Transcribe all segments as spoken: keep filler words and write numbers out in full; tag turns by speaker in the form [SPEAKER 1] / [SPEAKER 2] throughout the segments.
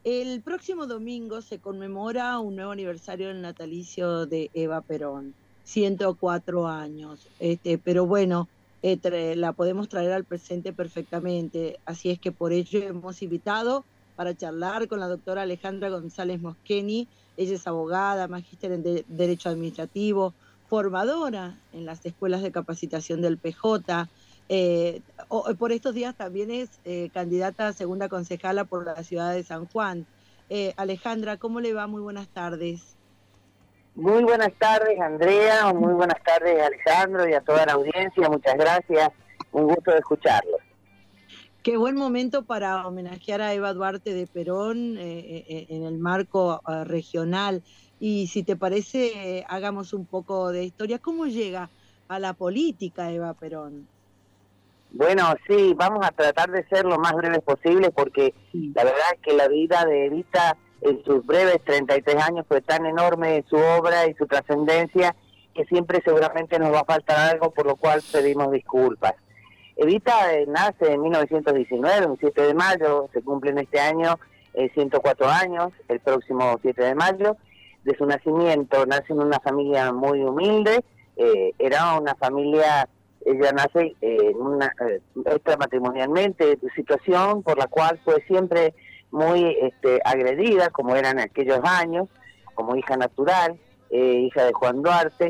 [SPEAKER 1] El próximo domingo se conmemora un nuevo aniversario del natalicio de Eva Perón, ciento cuatro años. Este, pero bueno, eh, tra- la podemos traer al presente perfectamente. Así es que por ello hemos invitado para charlar con la doctora Alejandra González Moscheni. Ella es abogada, magíster en de- Derecho Administrativo, formadora en las escuelas de capacitación del P J. Eh, o- por estos días también es eh, candidata a segunda concejala por la ciudad de San Juan. Eh, Alejandra, ¿cómo le va? Muy buenas tardes.
[SPEAKER 2] Muy buenas tardes, Andrea, muy buenas tardes, Alejandro, y a toda la audiencia, muchas gracias, un gusto de escucharlos.
[SPEAKER 1] Qué buen momento para homenajear a Eva Duarte de Perón eh, eh, en el marco eh, regional. Y si te parece, eh, hagamos un poco de historia. ¿Cómo llega a la política Eva Perón?
[SPEAKER 2] Bueno, sí, vamos a tratar de ser lo más breves posible porque
[SPEAKER 1] Sí.
[SPEAKER 2] la verdad es que la vida de Evita en sus breves treinta y tres años fue tan enorme su obra y su trascendencia que siempre seguramente nos va a faltar algo, por lo cual pedimos disculpas. Evita eh, nace en mil novecientos diecinueve, un siete de mayo, se cumplen este año eh, ciento cuatro años, el próximo siete de mayo, de su nacimiento. Nace en una familia muy humilde, eh, era una familia, ella nace eh, en una, eh, extramatrimonialmente, situación por la cual fue siempre muy este, agredida, como era en aquellos años, como hija natural, eh, hija de Juan Duarte,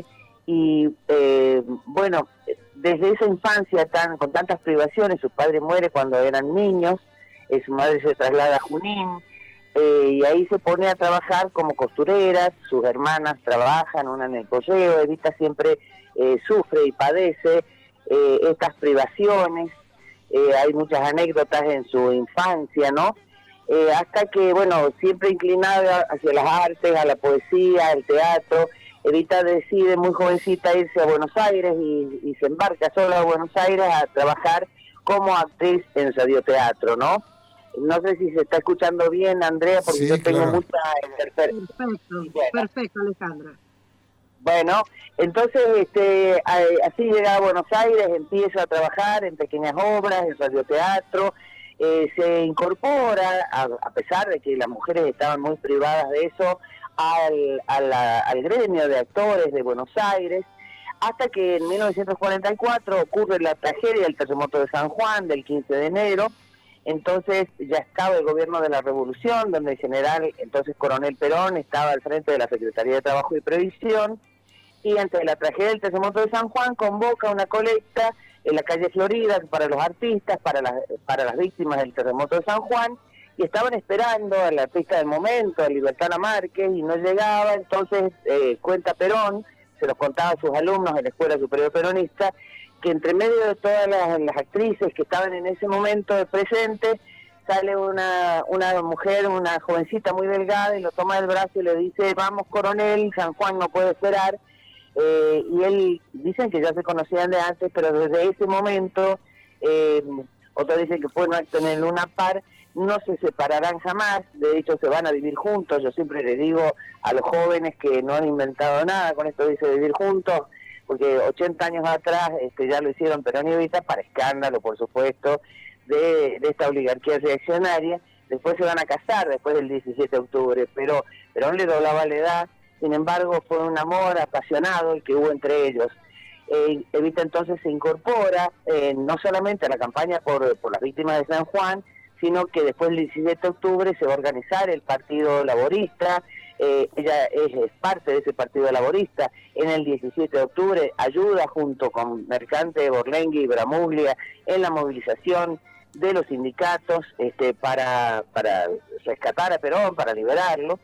[SPEAKER 2] y eh, bueno, desde esa infancia tan con tantas privaciones, su padre muere cuando eran niños, eh, su madre se traslada a Junín, eh, y ahí se pone a trabajar como costureras, sus hermanas trabajan, una en el colleo. Evita siempre eh, sufre y padece eh, estas privaciones, eh, hay muchas anécdotas en su infancia, ¿no? Eh, hasta que, bueno, siempre inclinada hacia las artes, a la poesía, al teatro, Evita decide muy jovencita irse a Buenos Aires y, y se embarca sola a Buenos Aires a trabajar como actriz en radioteatro, ¿no? No sé si se está escuchando bien, Andrea, porque
[SPEAKER 3] Sí,
[SPEAKER 2] yo tengo
[SPEAKER 3] claro.
[SPEAKER 2] mucha interferencia.
[SPEAKER 1] Perfecto,
[SPEAKER 2] Bueno,
[SPEAKER 1] perfecto, Alejandra.
[SPEAKER 2] bueno, entonces este, así llega a Buenos Aires, empieza a trabajar en pequeñas obras, en radioteatro, eh, se incorpora, a, a pesar de que las mujeres estaban muy privadas de eso, al, a la, al gremio de actores de Buenos Aires, hasta que en mil novecientos cuarenta y cuatro ocurre la tragedia del terremoto de San Juan, del quince de enero. Entonces ya estaba el gobierno de la Revolución, donde el general, entonces coronel Perón, estaba al frente de la Secretaría de Trabajo y Previsión, y ante la tragedia del terremoto de San Juan convoca una colecta en la calle Florida para los artistas, para las, para las víctimas del terremoto de San Juan, y estaban esperando al artista del momento, a Libertad Márquez, y no llegaba. Entonces eh, cuenta Perón, se los contaba a sus alumnos en la Escuela Superior Peronista, que entre medio de todas las, las actrices que estaban en ese momento presentes, sale una, una mujer, una jovencita muy delgada, y lo toma del brazo y le dice: vamos, coronel, San Juan no puede esperar. Eh, y él, dicen que ya se conocían de antes, pero desde ese momento, eh, otros dicen que fue un acto en el Luna Par, no se separarán jamás. De hecho se van a vivir juntos. Yo siempre le digo a los jóvenes que no han inventado nada con esto dice vivir juntos, porque ochenta años atrás este, ya lo hicieron Perón y Evita, para escándalo, por supuesto, de, de esta oligarquía reaccionaria. Después se van a casar, después del diecisiete de octubre, pero Perón le doblaba la edad. Sin embargo, fue un amor apasionado el que hubo entre ellos. Eh, Evita entonces se incorpora eh, no solamente a la campaña por, por las víctimas de San Juan, sino que después del diecisiete de octubre se va a organizar el Partido Laborista. Eh, ella es, es parte de ese Partido Laborista. En el diecisiete de octubre ayuda junto con Mercante, Borlenghi y Bramuglia en la movilización de los sindicatos este, para, para rescatar a Perón, para liberarlo.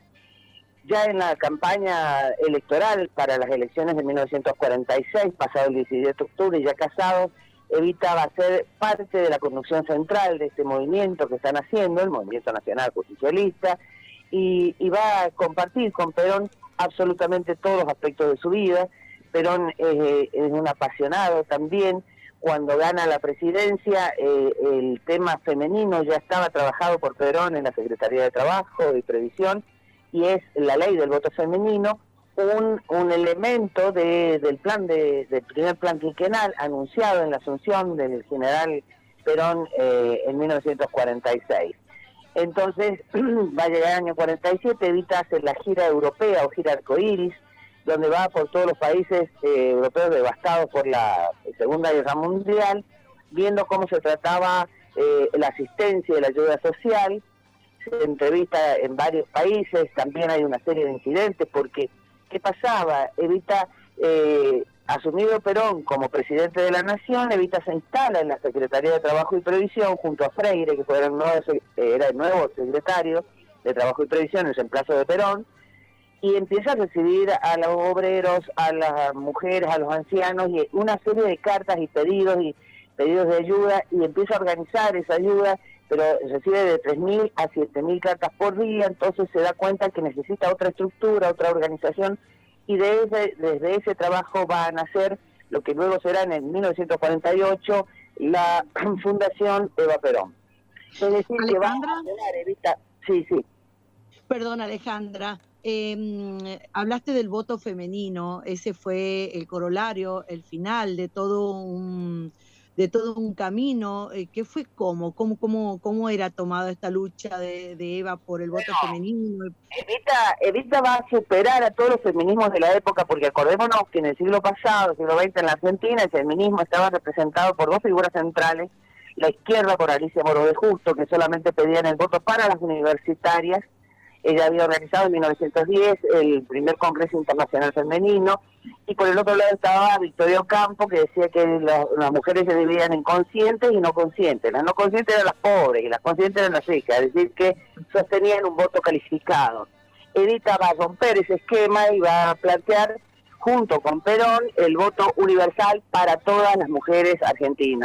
[SPEAKER 2] Ya en la campaña electoral para las elecciones de mil novecientos cuarenta y seis, pasado el diecisiete de octubre, ya casado, Evita va a ser parte de la conducción central de este movimiento que están haciendo, el Movimiento Nacional Justicialista, y, y va a compartir con Perón absolutamente todos los aspectos de su vida. Perón es, es un apasionado también. Cuando gana la presidencia, eh, el tema femenino ya estaba trabajado por Perón en la Secretaría de Trabajo y Previsión, y es la ley del voto femenino, un, un elemento de, del plan de, del primer plan quinquenal anunciado en la asunción del general Perón eh, en mil novecientos cuarenta y seis. Entonces, va a llegar el año cuarenta y siete, Evita hace la gira europea o gira arcoíris, donde va por todos los países eh, europeos devastados por la Segunda Guerra Mundial, viendo cómo se trataba eh, la asistencia y la ayuda social. Se entrevista en varios países, también hay una serie de incidentes, porque ¿qué pasaba? Evita, eh, asumido Perón como presidente de la Nación, Evita se instala en la Secretaría de Trabajo y Previsión junto a Freire, que era el nuevo, era el nuevo secretario de Trabajo y Previsión en reemplazo de Perón, y empieza a recibir a los obreros, a las mujeres, a los ancianos, y una serie de cartas y pedidos y pedidos de ayuda, y empieza a organizar esa ayuda, pero recibe de tres mil a siete mil cartas por día, entonces se da cuenta que necesita otra estructura, otra organización, y de ese, desde ese trabajo va a nacer lo que luego será en el mil novecientos cuarenta y ocho la Fundación Eva Perón. Es decir,
[SPEAKER 1] Alejandra,
[SPEAKER 2] que va a quedar, Evita. Sí, sí.
[SPEAKER 1] Perdón, Alejandra, eh, hablaste del voto femenino, ese fue el corolario, el final de todo un de todo un camino. Eh, ¿qué fue cómo? ¿Cómo, cómo, cómo era tomada esta lucha de, de Eva por el voto
[SPEAKER 2] Bueno,
[SPEAKER 1] femenino?
[SPEAKER 2] Evita, Evita va a superar a todos los feminismos de la época, porque acordémonos que en el siglo pasado, siglo veinte, en la Argentina, el feminismo estaba representado por dos figuras centrales: la izquierda por Alicia Moro de Justo, que solamente pedían el voto para las universitarias. Ella había organizado en mil novecientos diez el primer Congreso Internacional Femenino, y por el otro lado estaba Victoria Ocampo, que decía que la, las mujeres se dividían en conscientes y no conscientes. Las no conscientes eran las pobres y las conscientes eran las ricas, es decir, que sostenían un voto calificado. Evita va a romper ese esquema y va a plantear, junto con Perón, el voto universal para todas las mujeres argentinas.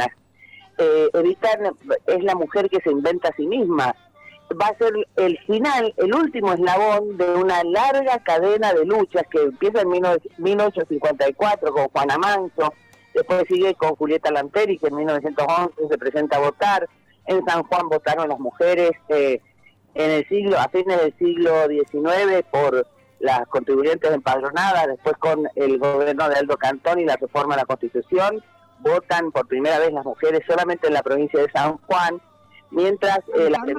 [SPEAKER 2] Eh, Evita es la mujer que se inventa a sí misma. Va a ser el final, el último eslabón de una larga cadena de luchas que empieza en mil ochocientos cincuenta y cuatro con Juana Manso, después sigue con Julieta Lanteri, que en mil novecientos once se presenta a votar. En San Juan votaron las mujeres eh, en el siglo, a fines del siglo diecinueve por las contribuyentes empadronadas, después con el gobierno de Aldo Cantón y la reforma de la Constitución, votan por primera vez las mujeres solamente en la provincia de San Juan, mientras eh, las...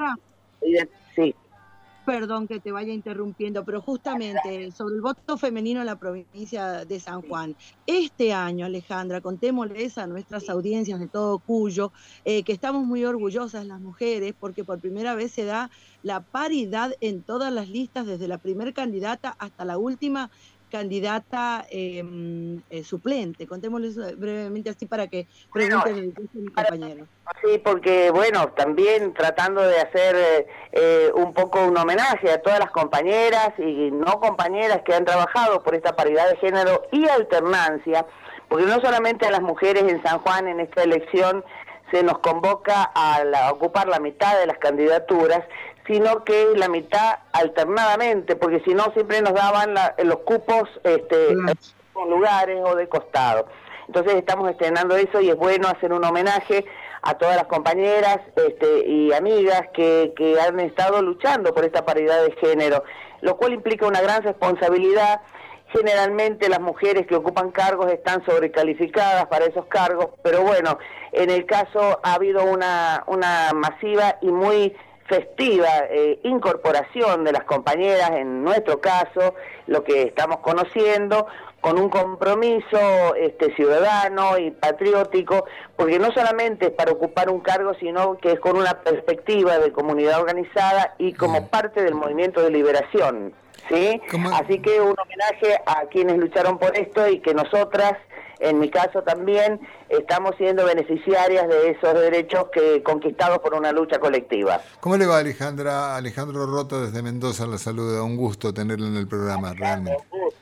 [SPEAKER 2] Sí.
[SPEAKER 1] Perdón que te vaya interrumpiendo, pero justamente sobre el voto femenino en la provincia de San Juan. Este año, Alejandra, contémosles a nuestras audiencias de todo Cuyo, eh, que estamos muy orgullosas las mujeres, porque por primera vez se da la paridad en todas las listas, desde la primer candidata hasta la última candidata eh, eh, suplente. Contémosles brevemente así para que pregunten bueno, a mi compañero.
[SPEAKER 2] Sí, porque bueno, también tratando de hacer eh, un poco un homenaje a todas las compañeras y no compañeras que han trabajado por esta paridad de género y alternancia, porque no solamente a las mujeres en San Juan en esta elección se nos convoca a, la, a ocupar la mitad de las candidaturas, sino que la mitad alternadamente, porque si no siempre nos daban la, los cupos este, con lugares o de costado. Entonces estamos estrenando eso y es bueno hacer un homenaje a todas las compañeras este, y amigas que, que han estado luchando por esta paridad de género, lo cual implica una gran responsabilidad. Generalmente las mujeres que ocupan cargos están sobrecalificadas para esos cargos, pero bueno, en el caso ha habido una, una masiva y muy festiva eh, incorporación de las compañeras, en nuestro caso, lo que estamos conociendo, con un compromiso este, ciudadano y patriótico, porque no solamente es para ocupar un cargo, sino que es con una perspectiva de comunidad organizada y como parte del movimiento de liberación, ¿sí? ¿Cómo? Así que un homenaje a quienes lucharon por esto y que nosotras, en mi caso también, estamos siendo beneficiarias de esos derechos que conquistados por una lucha colectiva.
[SPEAKER 3] ¿Cómo le va, Alejandra? Alejandro Roto desde Mendoza la saluda. Un gusto tenerlo en el programa, realmente.
[SPEAKER 2] Un gusto.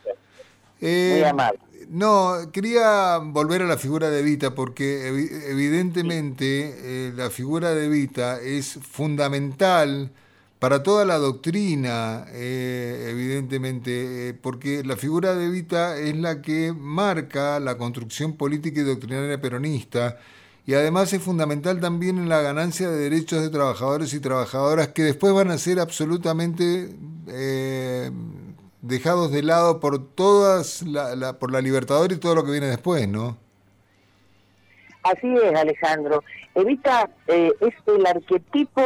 [SPEAKER 3] Eh,
[SPEAKER 2] Muy amable.
[SPEAKER 3] No, quería volver a la figura de Evita porque ev- evidentemente eh, la figura de Evita es fundamental para toda la doctrina, eh, evidentemente, eh, porque la figura de Evita es la que marca la construcción política y doctrinaria peronista, y además es fundamental también en la ganancia de derechos de trabajadores y trabajadoras que después van a ser absolutamente eh, dejados de lado por todas la, la, por la Libertadora y todo lo que viene después, ¿no?
[SPEAKER 2] Así es, Alejandro. Evita eh, es el arquetipo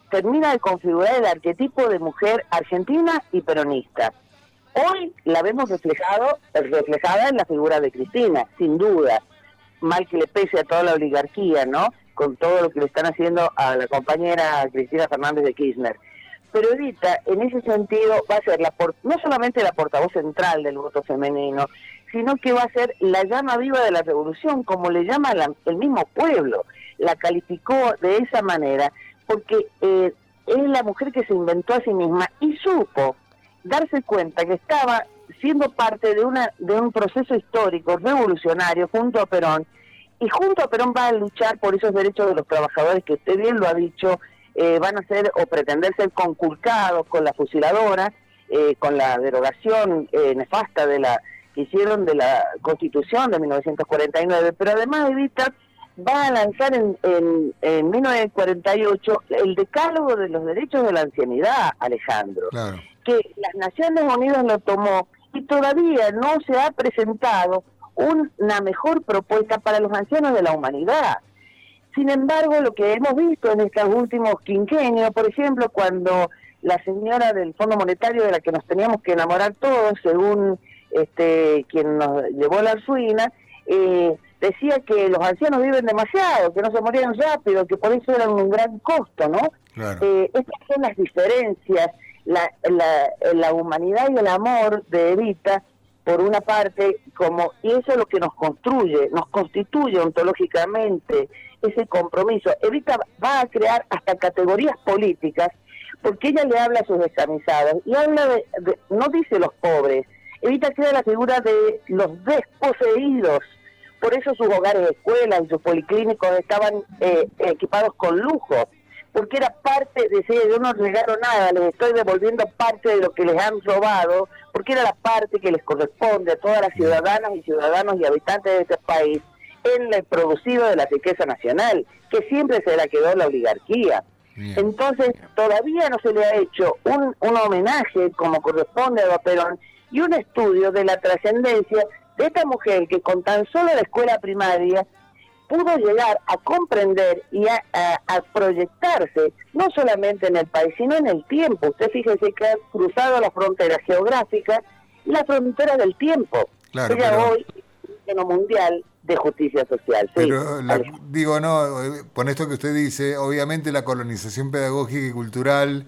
[SPEAKER 2] termina de configurar el arquetipo de mujer argentina y peronista. Hoy la vemos reflejado, reflejada en la figura de Cristina, sin duda, mal que le pese a toda la oligarquía, ¿no?, con todo lo que le están haciendo a la compañera Cristina Fernández de Kirchner. Pero Evita, en ese sentido, va a ser la por, no solamente la portavoz central del voto femenino, sino que va a ser la llama viva de la revolución, como le llama la, el mismo pueblo. La calificó de esa manera, porque eh, es la mujer que se inventó a sí misma y supo darse cuenta que estaba siendo parte de una de un proceso histórico revolucionario junto a Perón, y junto a Perón va a luchar por esos derechos de los trabajadores que usted bien lo ha dicho, eh, van a ser o pretender ser conculcados con la fusiladora, eh, con la derogación eh, nefasta de la que hicieron de la Constitución de mil novecientos cuarenta y nueve, pero además Evita va a lanzar en, en, en mil novecientos cuarenta y ocho el decálogo de los derechos de la ancianidad, Alejandro, claro, que las Naciones Unidas lo tomó y todavía no se ha presentado una mejor propuesta para los ancianos de la humanidad. Sin embargo, lo que hemos visto en estos últimos quinquenios, por ejemplo, cuando la señora del Fondo Monetario, de la que nos teníamos que enamorar todos, según este quien nos llevó la ruina, eh, decía que los ancianos viven demasiado, que no se morían rápido, que por eso eran un gran costo, ¿no? Claro. Eh, estas son las diferencias, la, la, la humanidad y el amor de Evita, por una parte, como y eso es lo que nos construye, nos constituye ontológicamente ese compromiso. Evita va a crear hasta categorías políticas, porque ella le habla a sus descamisados, y habla de, de no dice los pobres, Evita crea la figura de los desposeídos, por eso sus hogares, escuelas y sus policlínicos estaban eh, equipados con lujo, porque era parte, decía, yo no regalo nada, les estoy devolviendo parte de lo que les han robado, porque era la parte que les corresponde a todas las ciudadanas y ciudadanos y habitantes de este país en el producido de la riqueza nacional, que siempre se la quedó la oligarquía. Bien. Entonces, todavía no se le ha hecho un, un homenaje como corresponde a Perón y un estudio de la trascendencia de esta mujer que con tan solo la escuela primaria pudo llegar a comprender y a, a, a proyectarse, no solamente en el país, sino en el tiempo. Usted fíjese que ha cruzado las fronteras geográficas y las fronteras del tiempo. Claro, Ella pero... hoy es un mundial de justicia social. Sí,
[SPEAKER 3] pero la, digo, no, con esto que usted dice, obviamente la colonización pedagógica y cultural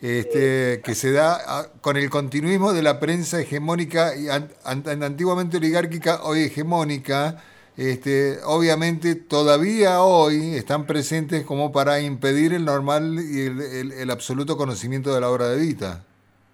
[SPEAKER 3] este, sí. que se da a, con el continuismo de la prensa hegemónica y an, an, antiguamente oligárquica, hoy hegemónica, Este, obviamente todavía hoy están presentes como para impedir el normal y el, el, el absoluto conocimiento de la obra de Evita.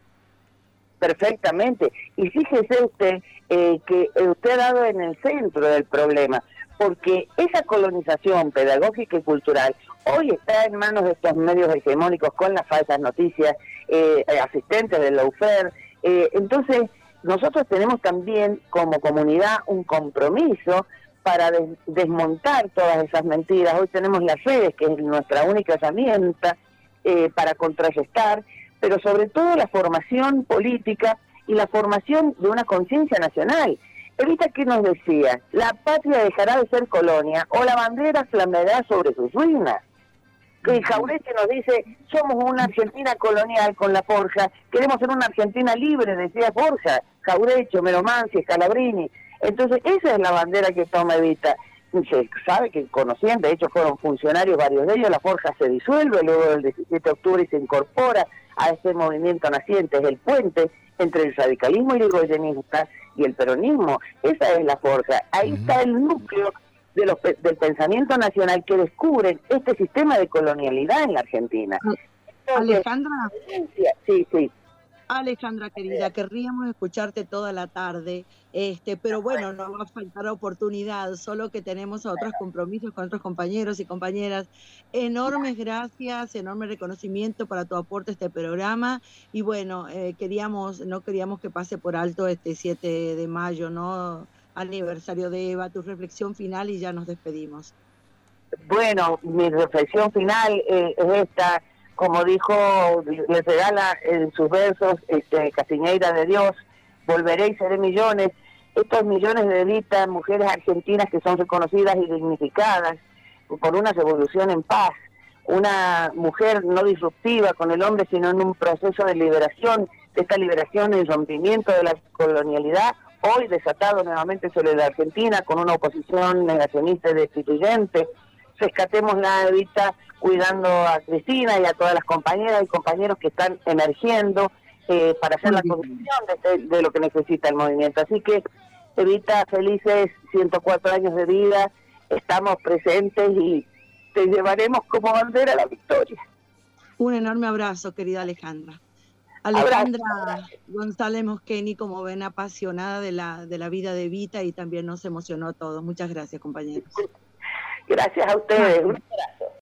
[SPEAKER 2] Perfectamente. Y fíjese usted eh, que usted ha dado en el centro del problema, porque esa colonización pedagógica y cultural hoy está en manos de estos medios hegemónicos con las falsas noticias, eh, asistentes del lawfare. Eh, entonces, nosotros tenemos también como comunidad un compromiso para des desmontar todas esas mentiras. Hoy tenemos las redes, que es nuestra única herramienta eh, para contrarrestar, pero sobre todo la formación política y la formación de una conciencia nacional. Evita que nos decía, la patria dejará de ser colonia o la bandera flameará sobre sus ruinas. Que Jauretche nos dice, somos una Argentina colonial con la Forja, queremos ser una Argentina libre, decía Forja, Jauretche, Meromansi, Scalabrini. Entonces, esa es la bandera que toma Evita. Se sabe que conocían, de hecho fueron funcionarios varios de ellos, la Forja se disuelve luego del diecisiete de octubre y se incorpora a ese movimiento naciente, es el puente entre el radicalismo irigoyenista y el peronismo. Esa es la Forja. Ahí uh-huh. está el núcleo de los, del pensamiento nacional que descubren este sistema de colonialidad en la Argentina.
[SPEAKER 1] Entonces, Alejandra.
[SPEAKER 2] Sí, sí.
[SPEAKER 1] Alejandra querida, querríamos escucharte toda la tarde, este, pero bueno, no va a faltar oportunidad, solo que tenemos otros compromisos con otros compañeros y compañeras. Enormes gracias, enorme reconocimiento para tu aporte a este programa, y bueno, eh, queríamos, no queríamos que pase por alto este siete de mayo, ¿no? Aniversario de Eva, tu reflexión final y ya nos despedimos.
[SPEAKER 2] Bueno, mi reflexión final eh, es esta. Como dijo, le regala en sus versos este, Castiñeira de Dios, volveré y seré millones. Estos millones de Evita, mujeres argentinas que son reconocidas y dignificadas por una revolución en paz, una mujer no disruptiva con el hombre, sino en un proceso de liberación, de esta liberación y rompimiento de la colonialidad, hoy desatado nuevamente sobre la Argentina con una oposición negacionista y destituyente. Rescatémosla, Evita, cuidando a Cristina y a todas las compañeras y compañeros que están emergiendo eh, para hacer la condición de, de lo que necesita el movimiento. Así que, Evita, felices ciento cuatro años de vida, estamos presentes y te llevaremos como bandera la victoria.
[SPEAKER 1] Un enorme abrazo, querida Alejandra. Alejandra abrazo. González Moscheni, como ven, apasionada de la, de la vida de Evita y también nos emocionó a todos. Muchas gracias, compañeros.
[SPEAKER 2] Gracias a ustedes. Un abrazo.